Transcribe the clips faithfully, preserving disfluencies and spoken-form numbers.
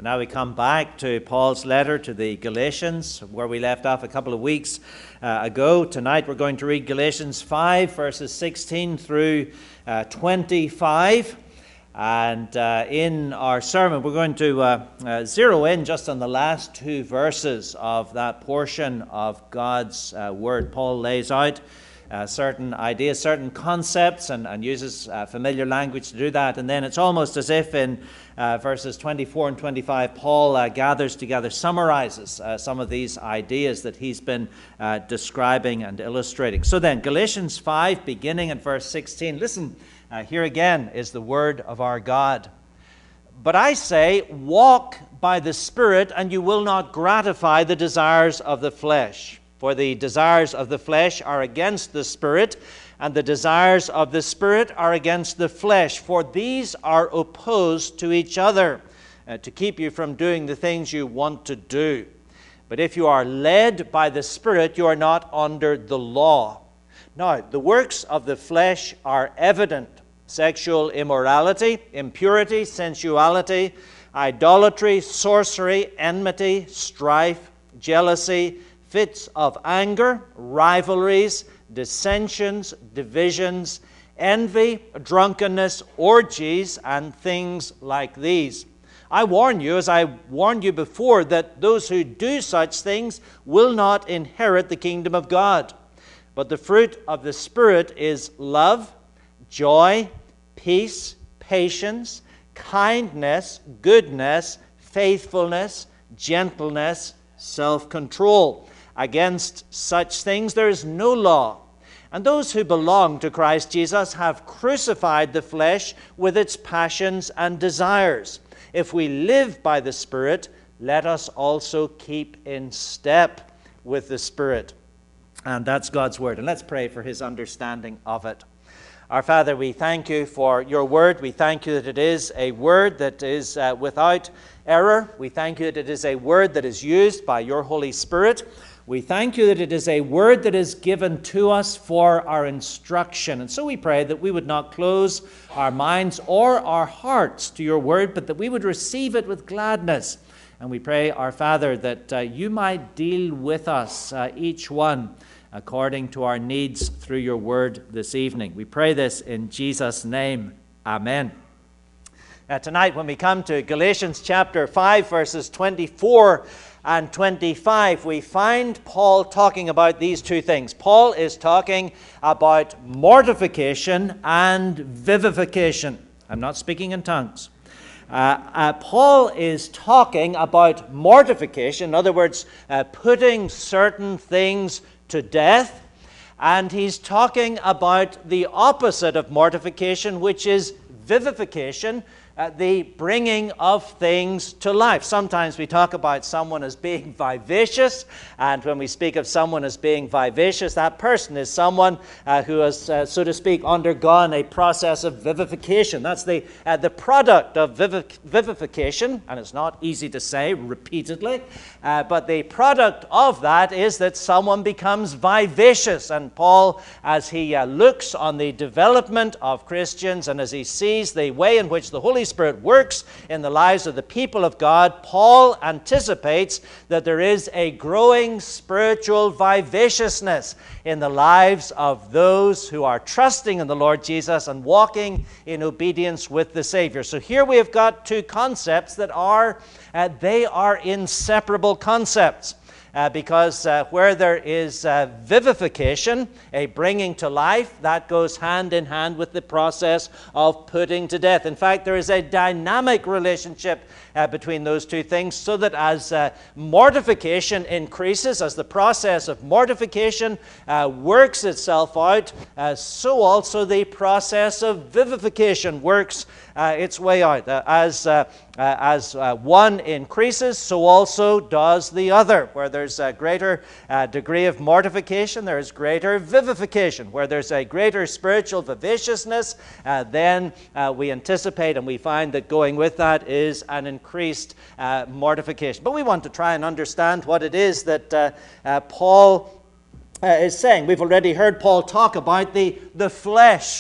Now we come back to Paul's letter to the Galatians, where we left off a couple of weeks uh, ago. Tonight we're going to read Galatians five, verses sixteen through uh, twenty-five. And uh, in our sermon, we're going to uh, uh, zero in just on the last two verses of that portion of God's uh, Word. Paul lays out Uh, certain ideas, certain concepts, and, and uses uh, familiar language to do that. And then it's almost as if in uh, verses twenty-four and twenty-five, Paul uh, gathers together, summarizes uh, some of these ideas that he's been uh, describing and illustrating. So then, Galatians five, beginning at verse sixteen. Listen, uh, here again is the word of our God. But I say, walk by the Spirit, and you will not gratify the desires of the flesh. For the desires of the flesh are against the Spirit, and the desires of the Spirit are against the flesh. For these are opposed to each other, uh, to keep you from doing the things you want to do. But if you are led by the Spirit, you are not under the law. Now, the works of the flesh are evident: sexual immorality, impurity, sensuality, idolatry, sorcery, enmity, strife, jealousy, fits of anger, rivalries, dissensions, divisions, envy, drunkenness, orgies, and things like these. I warn you, as I warned you before, that those who do such things will not inherit the kingdom of God. But the fruit of the Spirit is love, joy, peace, patience, kindness, goodness, faithfulness, gentleness, self-control. Against such things there is no law. And those who belong to Christ Jesus have crucified the flesh with its passions and desires. If we live by the Spirit, let us also keep in step with the Spirit. And that's God's word. And let's pray for his understanding of it. Our Father, we thank you for your word. We thank you that it is a word that is uh, without error. We thank you that it is a word that is used by your Holy Spirit. We thank you that it is a word that is given to us for our instruction. And so we pray that we would not close our minds or our hearts to your word, but that we would receive it with gladness. And we pray, our Father, that uh, you might deal with us, uh, each one, according to our needs through your word this evening. We pray this in Jesus' name. Amen. Uh, tonight, when we come to Galatians chapter five, verses twenty-four and twenty-five, we find Paul talking about these two things. Paul is talking about mortification and vivification. I'm not speaking in tongues. Uh, uh, Paul is talking about mortification, in other words, uh, putting certain things to death, and he's talking about the opposite of mortification, which is vivification, uh, the bringing of things to life. Sometimes we talk about someone as being vivacious, and when we speak of someone as being vivacious, that person is someone uh, who has, uh, so to speak, undergone a process of vivification. That's the uh, the product of vivic- vivification, and it's not easy to say repeatedly, uh, but the product of that is that someone becomes vivacious. And Paul, as he uh, looks on the development of Christians and as he sees the way in which the Holy Spirit works in the lives of the people of God, Paul anticipates that there is a growing spiritual vivaciousness in the lives of those who are trusting in the Lord Jesus and walking in obedience with the Savior. So here we have got two concepts that are, uh, they are inseparable concepts. Uh, because uh, where there is uh, vivification, a bringing to life, that goes hand in hand with the process of putting to death. In fact, there is a dynamic relationship uh, between those two things, so that as uh, mortification increases, as the process of mortification uh, works itself out, uh, so also the process of vivification works uh, its way out. Uh, as uh, uh, as uh, one increases, so also does the other. Where there's a greater uh, degree of mortification, there is greater vivification. Where there's a greater spiritual vivaciousness, uh, then uh, we anticipate and we find that going with that is an increased uh, mortification. But we want to try and understand what it is that uh, uh, Paul uh, is saying. We've already heard Paul talk about the, the flesh. Uh,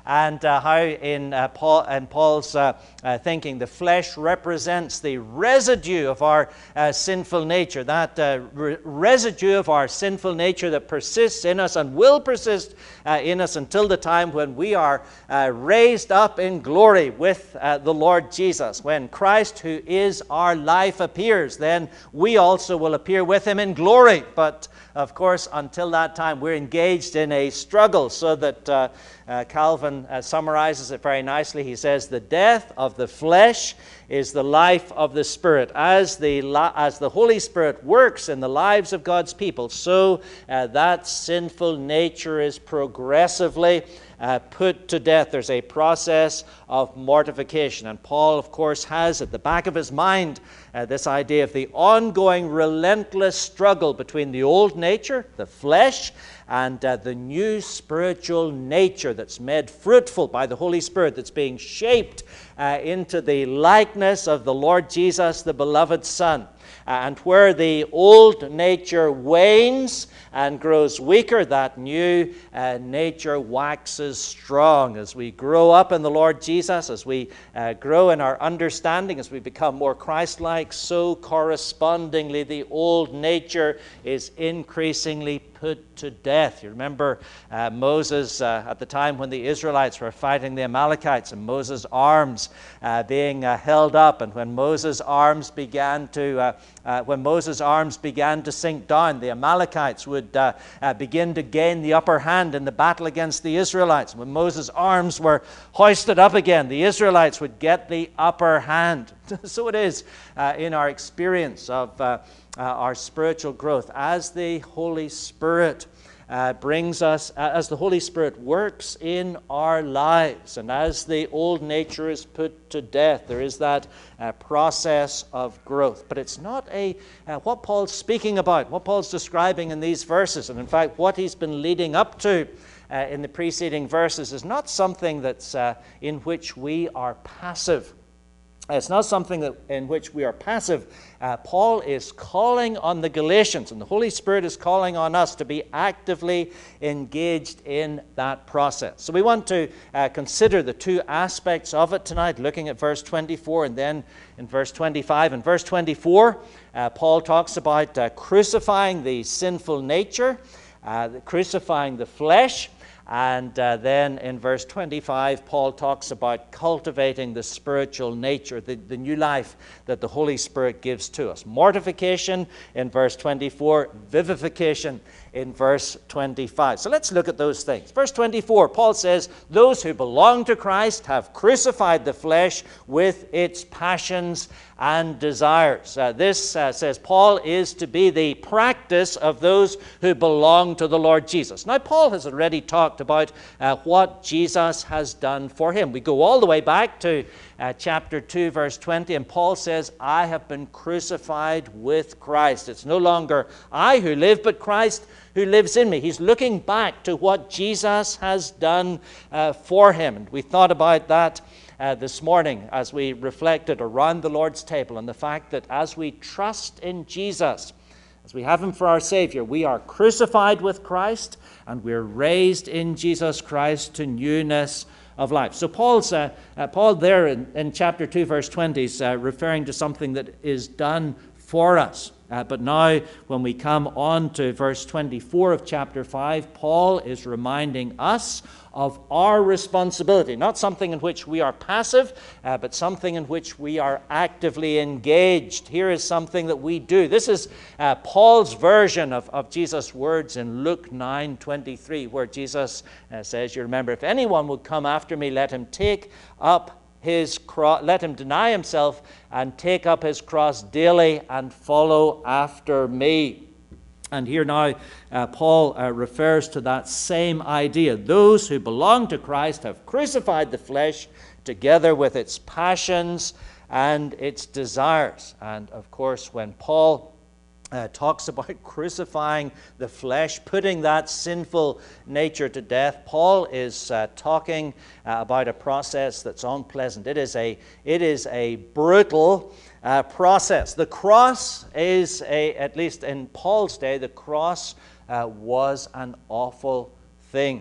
and uh, how in, uh, Paul, in Paul's uh, uh, thinking the flesh represents the residue of our uh, sinful nature, that uh, re- residue of our sinful nature that persists in us and will persist uh, in us until the time when we are uh, raised up in glory with uh, the Lord Jesus. When Christ, who is our life, appears, then we also will appear with him in glory. But of course, until that time, we're engaged in a struggle, so that uh, uh, Calvin uh, summarizes it very nicely. He says, the death of the flesh is the life of the Spirit. As the, as the Holy Spirit works in the lives of God's people, so uh, that sinful nature is progressively Uh, put to death. There's a process of mortification. And Paul, of course, has at the back of his mind uh, this idea of the ongoing relentless struggle between the old nature, the flesh, and uh, the new spiritual nature that's made fruitful by the Holy Spirit, that's being shaped uh, into the likeness of the Lord Jesus, the beloved Son. Uh, and where the old nature wanes and grows weaker, that new uh, nature waxes strong. As we grow up in the Lord Jesus, as we uh, grow in our understanding, as we become more Christ-like, so correspondingly the old nature is increasingly put to death. You remember uh, Moses uh, at the time when the Israelites were fighting the Amalekites, and Moses' arms uh, being uh, held up, and when Moses' arms began to uh, uh, when Moses' arms began to sink down, the Amalekites would uh, uh, begin to gain the upper hand in the battle against the Israelites. When Moses' arms were hoisted up again, the Israelites would get the upper hand. So it is uh, in our experience of uh, uh, our spiritual growth, as the Holy Spirit uh, brings us, uh, as the Holy Spirit works in our lives, and as the old nature is put to death, there is that uh, process of growth. But it's not a uh, what Paul's speaking about, what Paul's describing in these verses, and in fact what he's been leading up to uh, in the preceding verses, is not something that's uh, in which we are passive. It's not something that in which we are passive. Uh, Paul is calling on the Galatians, and the Holy Spirit is calling on us to be actively engaged in that process. So we want to uh, consider the two aspects of it tonight, looking at verse twenty-four and then in verse twenty-five. In verse twenty-four, uh, Paul talks about uh, crucifying the sinful nature, uh, crucifying the flesh. And uh, then in verse twenty-five, Paul talks about cultivating the spiritual nature, the, the new life that the Holy Spirit gives to us. Mortification in verse twenty-four, vivification in verse twenty-five. So let's look at those things. Verse twenty-four, Paul says, those who belong to Christ have crucified the flesh with its passions and desires. Uh, this, uh, says Paul, is to be the practice of those who belong to the Lord Jesus. Now, Paul has already talked about uh, what Jesus has done for him. We go all the way back to uh, chapter two, verse twenty, and Paul says, I have been crucified with Christ. It's no longer I who live, but Christ who lives in me. He's looking back to what Jesus has done uh, for him. And we thought about that Uh, this morning as we reflected around the Lord's table on the fact that as we trust in Jesus, as we have him for our Savior, we are crucified with Christ and we're raised in Jesus Christ to newness of life. So Paul's uh, uh, Paul there in, in chapter two, verse twenty is uh, referring to something that is done for us. Uh, but now when we come on to verse twenty-four of chapter five, Paul is reminding us of our responsibility, not something in which we are passive, uh, but something in which we are actively engaged. Here is something that we do. This is uh, Paul's version of, of Jesus' words in Luke nine twenty-three, where Jesus uh, says, you remember, if anyone would come after me, let him take up his cross, let him deny himself and take up his cross daily and follow after me. And here now, uh, Paul uh, refers to that same idea. Those who belong to Christ have crucified the flesh together with its passions and its desires. And of course, when Paul Uh, talks about crucifying the flesh, putting that sinful nature to death, Paul is uh, talking uh, about a process that's unpleasant. It is a, it is a brutal uh, process. The cross is, a, at least in Paul's day, the cross uh, was an awful thing.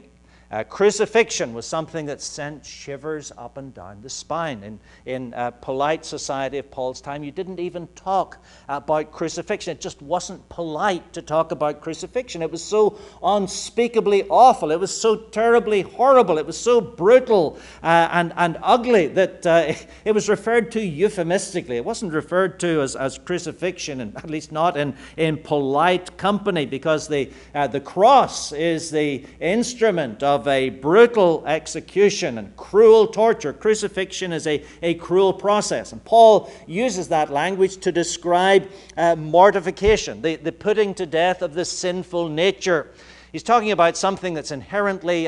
Uh, crucifixion was something that sent shivers up and down the spine. In, in uh, polite society of Paul's time, you didn't even talk about crucifixion. It just wasn't polite to talk about crucifixion. It was so unspeakably awful. It was so terribly horrible. It was so brutal uh, and, and ugly that uh, it was referred to euphemistically. It wasn't referred to as, as crucifixion, and at least not in, in polite company, because the, uh, the cross is the instrument of a brutal execution and cruel torture. Crucifixion is a, a cruel process. And Paul uses that language to describe uh, mortification, the, the putting to death of the sinful nature. He's talking about something that's inherently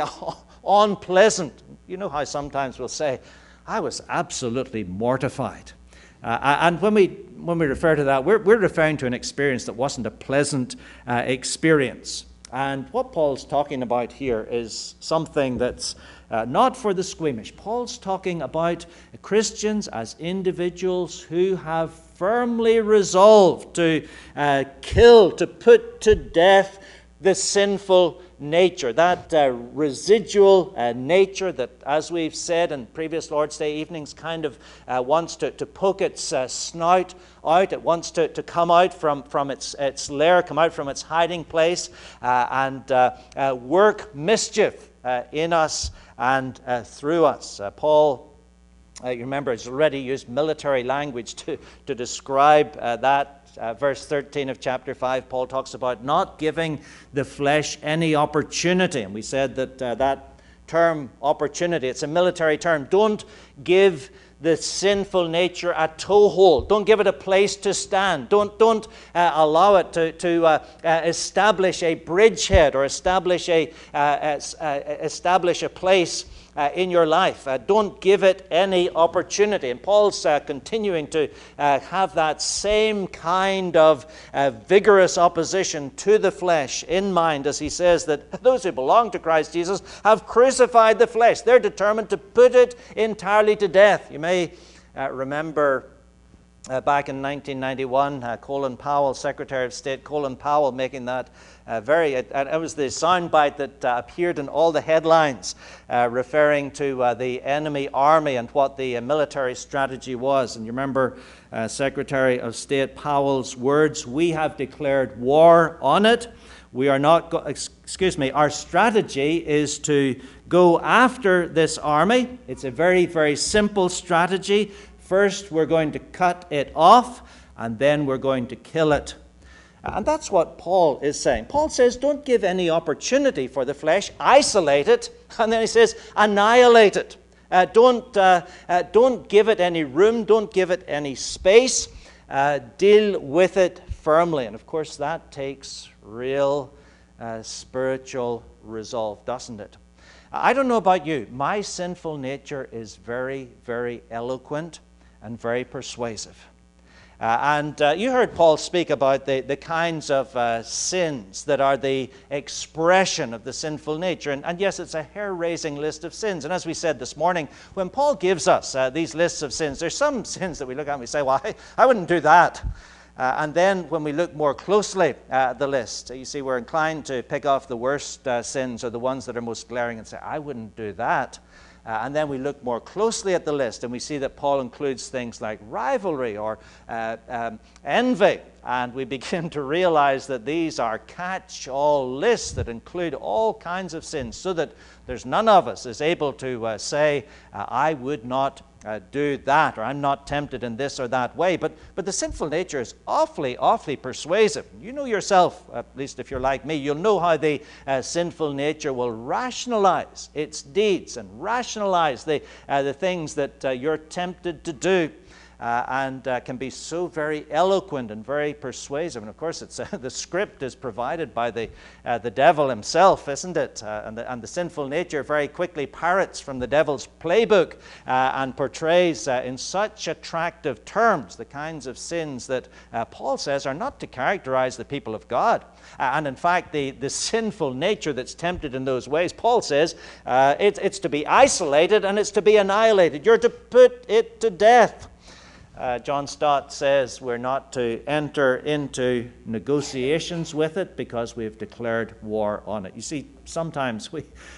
unpleasant. You know how sometimes we'll say, I was absolutely mortified. Uh, and when we when we refer to that, we're, we're referring to an experience that wasn't a pleasant uh, experience. And what Paul's talking about here is something that's uh, not for the squeamish. Paul's talking about Christians as individuals who have firmly resolved to uh, kill, to put to death the sinful nature, that uh, residual uh, nature that, as we've said in previous Lord's Day evenings, kind of uh, wants to, to poke its uh, snout out. It wants to, to come out from, from its, its lair, come out from its hiding place, uh, and uh, uh, work mischief uh, in us and uh, through us. Uh, Paul, uh, you remember, has already used military language to, to describe uh, that. Uh, verse thirteen of chapter five, Paul talks about not giving the flesh any opportunity. And we said that uh, that term, opportunity, it's a military term. Don't give the sinful nature a toehold. Don't give it a place to stand. Don't, don't uh, allow it to, to uh, uh, establish a bridgehead or establish a, uh, uh, establish a place Uh, in your life. Uh, don't give it any opportunity. And Paul's uh, continuing to uh, have that same kind of uh, vigorous opposition to the flesh in mind as he says that those who belong to Christ Jesus have crucified the flesh. They're determined to put it entirely to death. You may uh, remember Uh, back in nineteen ninety-one, uh, Colin Powell, Secretary of State Colin Powell, making that uh, very, it, it was the soundbite that uh, appeared in all the headlines uh, referring to uh, the enemy army and what the uh, military strategy was. And you remember uh, Secretary of State Powell's words, "We have declared war on it. We are not, go- excuse me, our strategy is to go after this army. It's a very, very simple strategy. First, we're going to cut it off, and then we're going to kill it." And that's what Paul is saying. Paul says, don't give any opportunity for the flesh. Isolate it. And then he says, annihilate it. Uh, don't, uh, uh, don't give it any room. Don't give it any space. Uh, deal with it firmly. And of course, that takes real uh, spiritual resolve, doesn't it? I don't know about you. My sinful nature is very, very eloquent and very persuasive. Uh, and uh, you heard Paul speak about the, the kinds of uh, sins that are the expression of the sinful nature. And, and yes, it's a hair-raising list of sins. And as we said this morning, when Paul gives us uh, these lists of sins, there's some sins that we look at and we say, well, I, I wouldn't do that. Uh, and then when we look more closely at the list, you see we're inclined to pick off the worst uh, sins or the ones that are most glaring and say, I wouldn't do that. Uh, and then we look more closely at the list and we see that Paul includes things like rivalry or uh, um, envy. And we begin to realize that these are catch-all lists that include all kinds of sins, so that there's none of us is able to uh, say, uh, I would not uh, do that, or I'm not tempted in this or that way. But, but the sinful nature is awfully, awfully persuasive. You know yourself, at least if you're like me, you'll know how the uh, sinful nature will rationalize its deeds and rationalize the, uh, the things that uh, you're tempted to do. Uh, and uh, can be so very eloquent and very persuasive. And of course, it's uh, the script is provided by the uh, the devil himself, isn't it? Uh, and, the, and the sinful nature very quickly parrots from the devil's playbook uh, and portrays uh, in such attractive terms the kinds of sins that uh, Paul says are not to characterize the people of God. Uh, and in fact, the, the sinful nature that's tempted in those ways, Paul says, uh, it, it's to be isolated and it's to be annihilated. You're to put it to death. Uh, John Stott says we're not to enter into negotiations with it because we've declared war on it. You see, sometimes we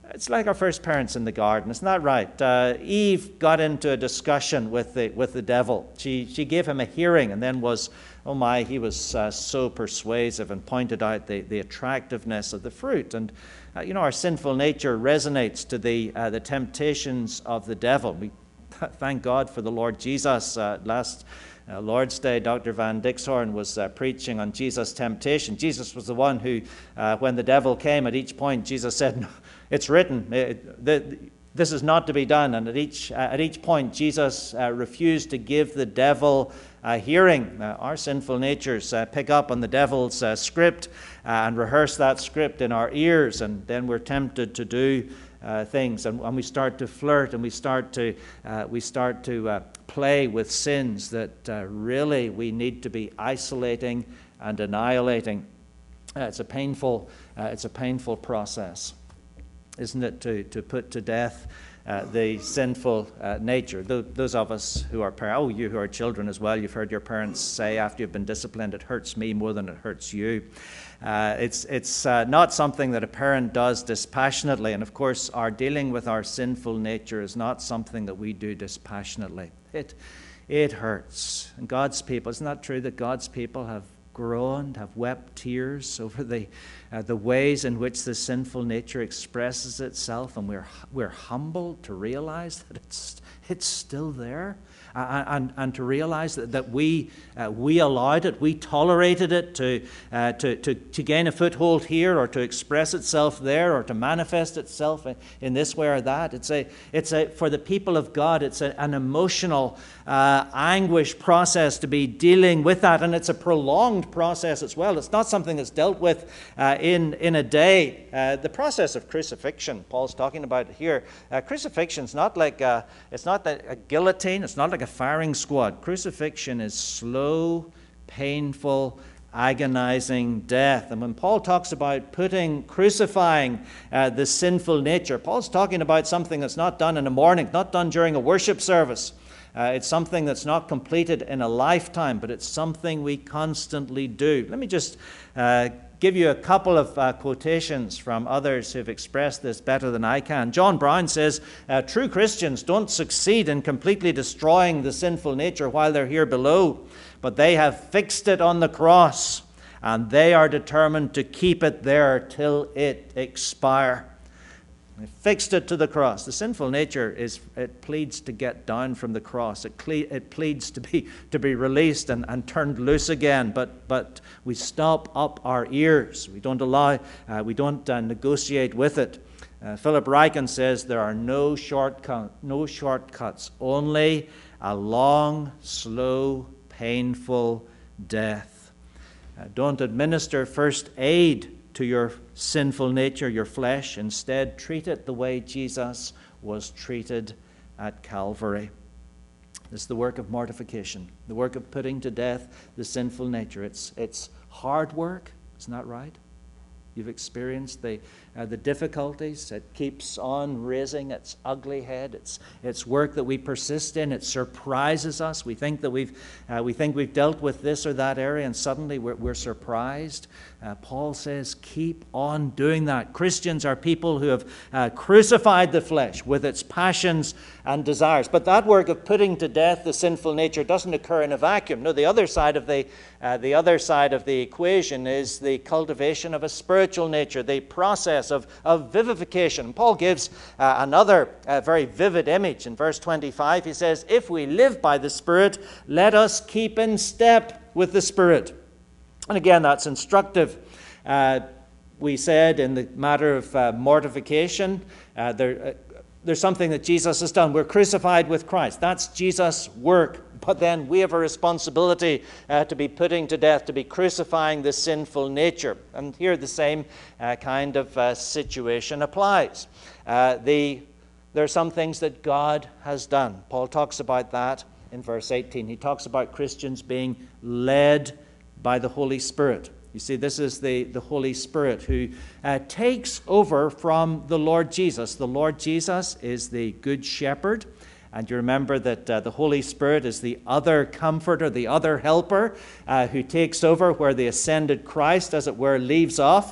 It's like our first parents in the garden. Isn't that right? Uh, Eve got into a discussion with the with the devil. She she gave him a hearing and then was, oh my, he was uh, so persuasive and pointed out the, the attractiveness of the fruit. And, uh, you know, our sinful nature resonates to the uh, the temptations of the devil. We thank God for the Lord Jesus. Uh, last uh, Lord's Day, Doctor Van Dixhorn was uh, preaching on Jesus' temptation. Jesus was the one who, uh, when the devil came at each point, Jesus said, no, it's written, it, the, this is not to be done. And at each uh, at each point, Jesus uh, refused to give the devil a hearing. Uh, our sinful natures uh, pick up on the devil's uh, script uh, and rehearse that script in our ears, and then we're tempted to do uh, things, and, and we start to flirt, and we start to uh, we start to uh, play with sins that uh, really we need to be isolating and annihilating. Uh, it's a painful uh, it's a painful process, isn't it, to, to put to death uh, the sinful uh, nature. Th- those of us who are parents, oh, you who are children as well, you've heard your parents say after you've been disciplined, it hurts me more than it hurts you. Uh, it's it's uh, not something that a parent does dispassionately, and of course our dealing with our sinful nature is not something that we do dispassionately. It, it hurts. And God's people, isn't that true that God's people have groaned, have wept tears over the uh, the ways in which the sinful nature expresses itself, and we're we're humbled to realize that it's it's still there, uh, and and to realize that, that we uh, we allowed it, we tolerated it to, uh, to to to gain a foothold here, or to express itself there, or to manifest itself in this way or that. It's a it's a for the people of God, it's a, an emotional uh, anguish process to be dealing with that, and it's a prolonged process as well. It's not something that's dealt with uh, in in a day. Uh, the process of crucifixion, Paul's talking about here. Uh, crucifixion is not like a, it's not a, a guillotine. It's not like a firing squad. Crucifixion is slow, painful, agonizing death. And when Paul talks about putting, crucifying uh, the sinful nature, Paul's talking about something that's not done in the morning, not done during a worship service. Uh, it's something that's not completed in a lifetime, but it's something we constantly do. Let me just uh, give you a couple of uh, quotations from others who've expressed this better than I can. John Brown says, uh, true Christians don't succeed in completely destroying the sinful nature while they're here below, but they have fixed it on the cross, and they are determined to keep it there till it expire. They fixed it to the cross. The sinful nature is it pleads to get down from the cross. It, cle- it pleads to be to be released and, and turned loose again. But but we stop up our ears. We don't allow. Uh, we don't uh, negotiate with it. Uh, Philip Ryken says there are no shortcut, no shortcuts. Only a long, slow, painful death. Uh, don't administer first aid to your sinful nature, your flesh. Instead, treat it the way Jesus was treated at Calvary. This is the work of mortification, the work of putting to death the sinful nature. It's it's hard work, isn't that right? You've experienced the uh, the difficulties. It keeps on raising its ugly head. It's it's work that we persist in. It surprises us. We think that we've uh, we think we've dealt with this or that area, and suddenly we're, we're surprised. Uh, Paul says, keep on doing that. Christians are people who have uh, crucified the flesh with its passions and desires. But that work of putting to death the sinful nature doesn't occur in a vacuum. No, the other side of the uh, the other side of the equation is the cultivation of a spiritual nature, the process of, of vivification. Paul gives uh, another uh, very vivid image in verse twenty-five. He says, if we live by the Spirit, let us keep in step with the Spirit. And again, that's instructive. Uh, we said in the matter of uh, mortification, uh, there, uh, there's something that Jesus has done. We're crucified with Christ. That's Jesus' work. But then we have a responsibility uh, to be putting to death, to be crucifying the sinful nature. And here the same uh, kind of uh, situation applies. Uh, the, there are some things that God has done. Paul talks about that in verse eighteen. He talks about Christians being led by the Holy Spirit. You see, this is the, the Holy Spirit who uh, takes over from the Lord Jesus. The Lord Jesus is the Good Shepherd. And you remember that uh, the Holy Spirit is the other comforter, the other helper, uh, who takes over where the ascended Christ, as it were, leaves off.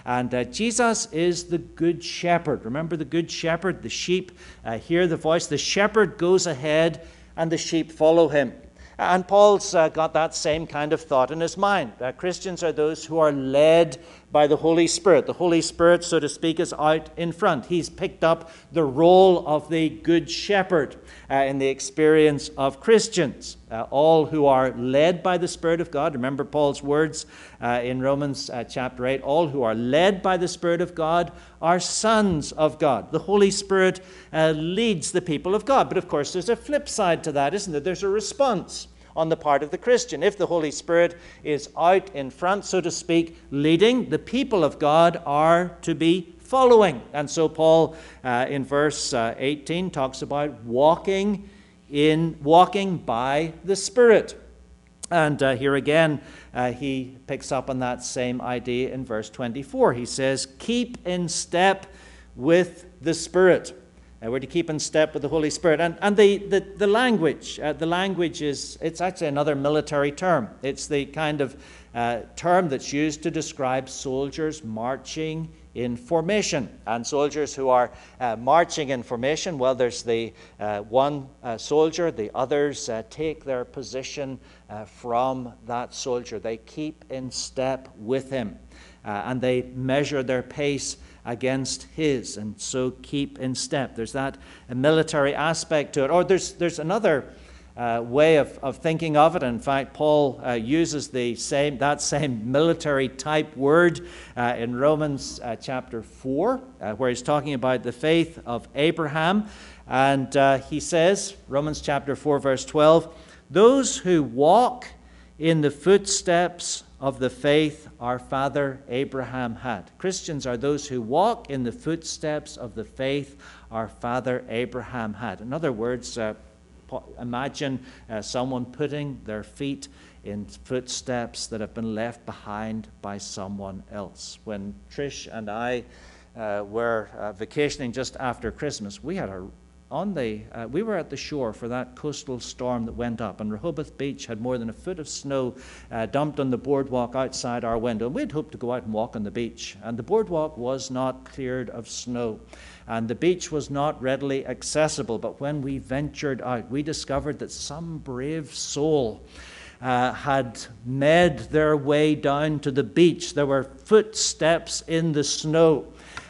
And uh, Jesus is the good shepherd. Remember the good shepherd? The sheep uh, hear the voice. The shepherd goes ahead and the sheep follow him. And Paul's uh, got that same kind of thought in his mind. Uh, Christians are those who are led by the Holy Spirit. The Holy Spirit, so to speak, is out in front. He's picked up the role of the good shepherd uh, in the experience of Christians. Uh, all who are led by the Spirit of God, remember Paul's words uh, in Romans uh, chapter eight, all who are led by the Spirit of God are sons of God. The Holy Spirit uh, leads the people of God. But of course, there's a flip side to that, isn't there? There's a response on the part of the Christian. If the Holy Spirit is out in front, so to speak, leading, the people of God are to be following. And so Paul, uh, in verse uh, eighteen, talks about walking in walking by the Spirit. And uh, here again, uh, he picks up on that same idea in verse twenty-four. He says, keep in step with the Spirit. Uh, we're to keep in step with the Holy Spirit. And, and the, the, the language, uh, the language is, it's actually another military term. It's the kind of uh, term that's used to describe soldiers marching in formation. And soldiers who are uh, marching in formation, well, there's the uh, one uh, soldier, the others uh, take their position uh, from that soldier. They keep in step with him, uh, and they measure their pace against his, and so keep in step. There's that a military aspect to it. Or there's there's another uh, way of, of thinking of it. In fact, Paul uh, uses the same that same military type word uh, in Romans uh, chapter four, uh, where he's talking about the faith of Abraham. And uh, he says, Romans chapter four, verse twelve, those who walk in the footsteps of the faith our father Abraham had. Christians are those who walk in the footsteps of the faith our father Abraham had. In other words, uh, imagine uh, someone putting their feet in footsteps that have been left behind by someone else. When Trish and I uh, were uh, vacationing just after Christmas, we had a On the, uh, we were at the shore for that coastal storm that went up, and Rehoboth Beach had more than a foot of snow uh, dumped on the boardwalk outside our window. And we'd hoped to go out and walk on the beach, and the boardwalk was not cleared of snow, and the beach was not readily accessible. But when we ventured out, we discovered that some brave soul uh, had made their way down to the beach. There were footsteps in the snow.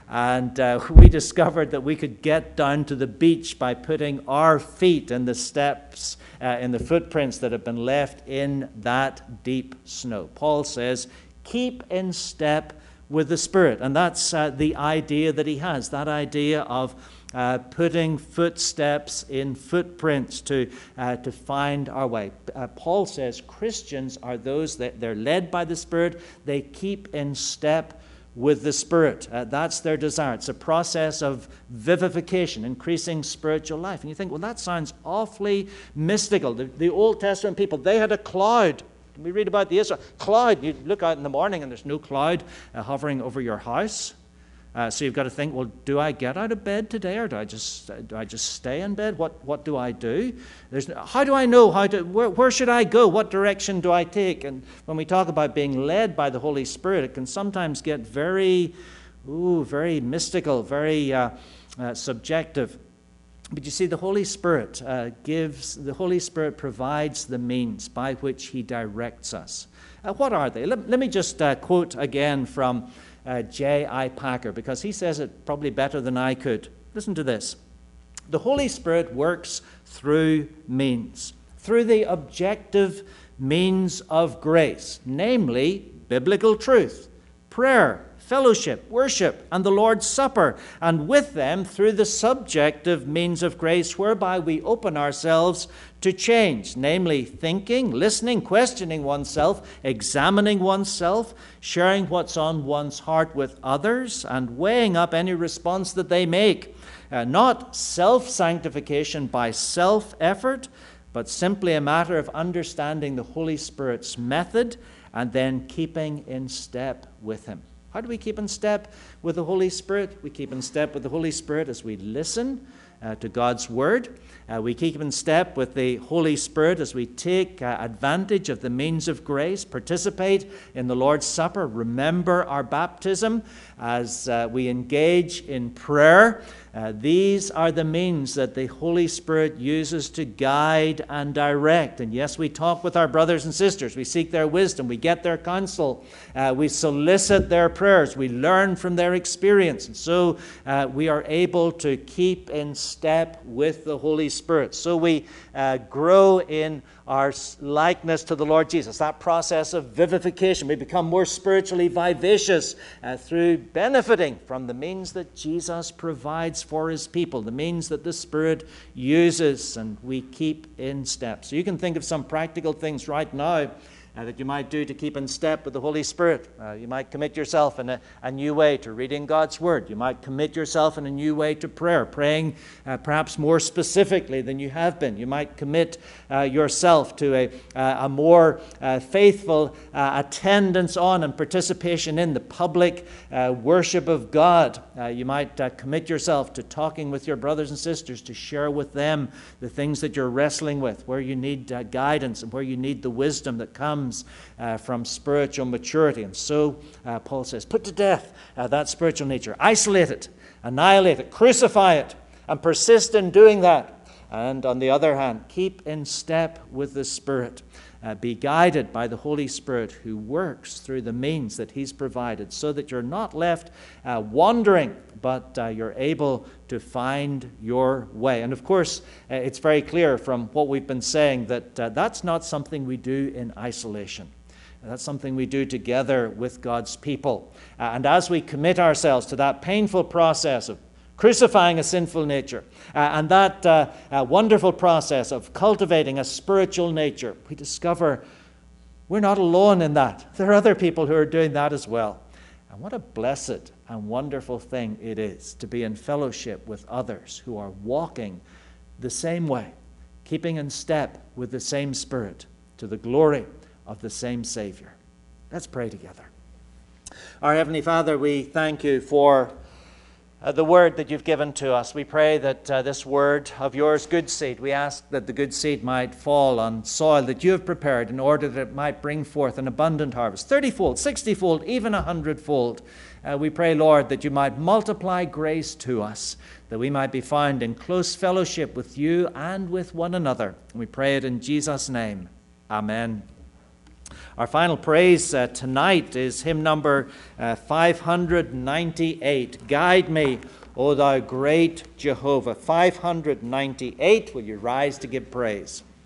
And uh, we discovered that we could get down to the beach by putting our feet in the steps, uh, in the footprints that have been left in that deep snow. Paul says, keep in step with the Spirit. And that's uh, the idea that he has, that idea of uh, putting footsteps in footprints to, uh, to find our way. Uh, Paul says Christians are those that they're led by the Spirit. They keep in step with the Spirit. Uh, that's their desire. It's a process of vivification, increasing spiritual life. And you think, well, that sounds awfully mystical. The, the Old Testament people, they had a cloud. We read about the Israel cloud. You look out in the morning and there's no cloud uh, hovering over your house. Uh, so you've got to think, well, do I get out of bed today, or do I just uh, do I just stay in bed? What what do I do? There's no, how do I know how to where where should I go? What direction do I take? And when we talk about being led by the Holy Spirit, it can sometimes get very, ooh, very mystical, very uh, uh, subjective. But you see, the Holy Spirit uh, gives, the Holy Spirit provides the means by which He directs us. Uh, what are they? Let, let me just uh, quote again from Uh, J I Packer, because he says it probably better than I could. Listen to this. The Holy Spirit works through means, through the objective means of grace, namely biblical truth, prayer, fellowship, worship, and the Lord's Supper, and with them through the subjective means of grace whereby we open ourselves to change, namely thinking, listening, questioning oneself, examining oneself, sharing what's on one's heart with others, and weighing up any response that they make. Uh, not self-sanctification by self-effort, but simply a matter of understanding the Holy Spirit's method and then keeping in step with Him. How do we keep in step with the Holy Spirit? We keep in step with the Holy Spirit as we listen uh, to God's Word. Uh, we keep in step with the Holy Spirit as we take uh, advantage of the means of grace, participate in the Lord's Supper, remember our baptism as uh, we engage in prayer. Uh, these are the means that the Holy Spirit uses to guide and direct. And yes, we talk with our brothers and sisters. We seek their wisdom. We get their counsel. Uh, we solicit their prayers. We learn from their experience. And so uh, we are able to keep in step with the Holy Spirit. So we uh, grow in our likeness to the Lord Jesus, that process of vivification. We become more spiritually vivacious uh, through benefiting from the means that Jesus provides for his people, the means that the Spirit uses, and we keep in step. So you can think of some practical things right now Uh, that you might do to keep in step with the Holy Spirit. Uh, you might commit yourself in a, a new way to reading God's Word. You might commit yourself in a new way to prayer, praying uh, perhaps more specifically than you have been. You might commit uh, yourself to a, uh, a more uh, faithful uh, attendance on and participation in the public uh, worship of God. Uh, you might uh, commit yourself to talking with your brothers and sisters, to share with them the things that you're wrestling with, where you need uh, guidance and where you need the wisdom that comes Uh, from spiritual maturity. And so uh, Paul says, put to death uh, that spiritual nature. Isolate it, annihilate it, crucify it, and persist in doing that. And on the other hand, keep in step with the Spirit. Uh, be guided by the Holy Spirit who works through the means that he's provided, so that you're not left uh, wandering, but uh, you're able to find your way. And of course, uh, it's very clear from what we've been saying that uh, that's not something we do in isolation. That's something we do together with God's people. Uh, and as we commit ourselves to that painful process of crucifying a sinful nature, uh, and that uh, uh, wonderful process of cultivating a spiritual nature, we discover we're not alone in that. There are other people who are doing that as well. And what a blessed and wonderful thing it is to be in fellowship with others who are walking the same way, keeping in step with the same Spirit, to the glory of the same Savior. Let's pray together. Our Heavenly Father, we thank you for Uh, the word that you've given to us. We pray that uh, this word of yours, good seed, we ask that the good seed might fall on soil that you have prepared in order that it might bring forth an abundant harvest, thirty-fold, sixty-fold, even a hundredfold. Uh, we pray, Lord, that you might multiply grace to us, that we might be found in close fellowship with you and with one another. We pray it in Jesus' name. Amen. Our final praise uh, tonight is hymn number uh, five ninety-eight. Guide me, O thou great Jehovah. five ninety-eight. Will you rise to give praise?